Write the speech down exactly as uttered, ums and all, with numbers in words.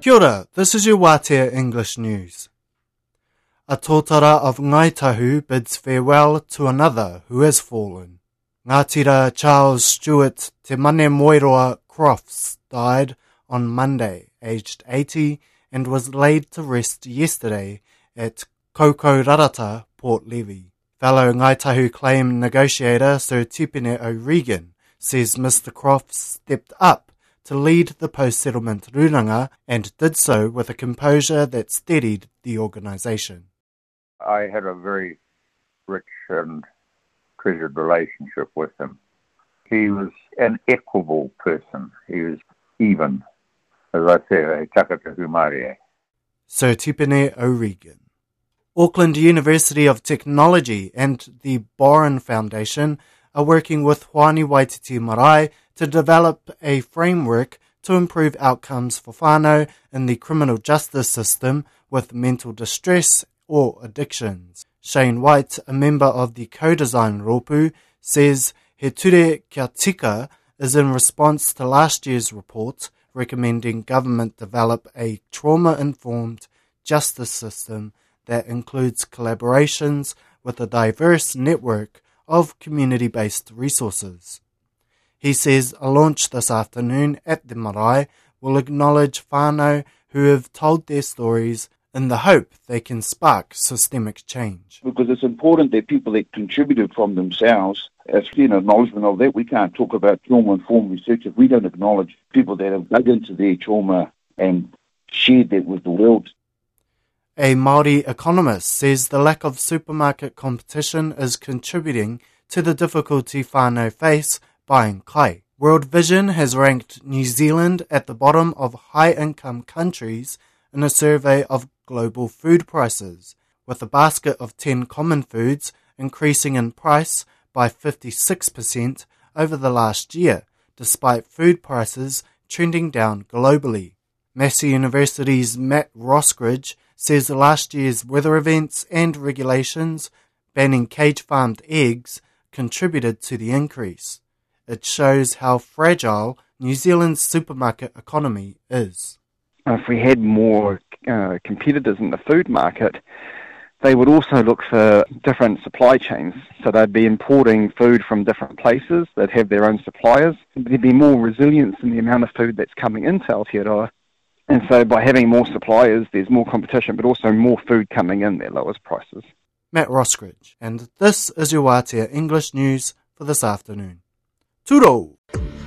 Kia ora, this is your Wātea English News. A tōtara of Ngāi Tahu bids farewell to another who has fallen. Ngātira Charles Stewart Te Mane Moeroa Crofts died on Monday, aged eighty, and was laid to rest yesterday at Kokorarata, Port Levy. Fellow Ngāi Tahu claim negotiator Sir Tipene O'Regan says Mister Crofts stepped up to lead the post-settlement rūranga and did so with a composure that steadied the organisation. I had a very rich and treasured relationship with him. He was an equable person. He was even, as I say, a takatahu Māori. Sir Tipene O'Regan. Auckland University of Technology and the Boren Foundation are working with Hoani Waititi Marae to develop a framework to improve outcomes for whānau in the criminal justice system with mental distress or addictions. Shane White, a member of the co-design Rōpū, says He Ture Kia Tika is in response to last year's report recommending government develop a trauma-informed justice system that includes collaborations with a diverse network of community-based resources. He says a launch this afternoon at the marae will acknowledge whānau who have told their stories in the hope they can spark systemic change. Because it's important that people that contributed from themselves, as an acknowledgement of that, we can't talk about trauma-informed research if we don't acknowledge people that have dug into their trauma and shared that with the world. A Māori economist says the lack of supermarket competition is contributing to the difficulty whānau face buying kai. World Vision has ranked New Zealand at the bottom of high-income countries in a survey of global food prices, with a basket of ten common foods increasing in price by fifty-six percent over the last year, despite food prices trending down globally. Massey University's Matt Roskridge says last year's weather events and regulations banning cage-farmed eggs contributed to the increase. It shows how fragile New Zealand's supermarket economy is. If we had more uh, competitors in the food market, they would also look for different supply chains. So they'd be importing food from different places, they'd have their own suppliers. There'd be more resilience in the amount of food that's coming into Aotearoa. And so by having more suppliers, there's more competition, but also more food coming in that lowers prices. Matt Roskridge, and this is your Wātea English News for this afternoon. Turo!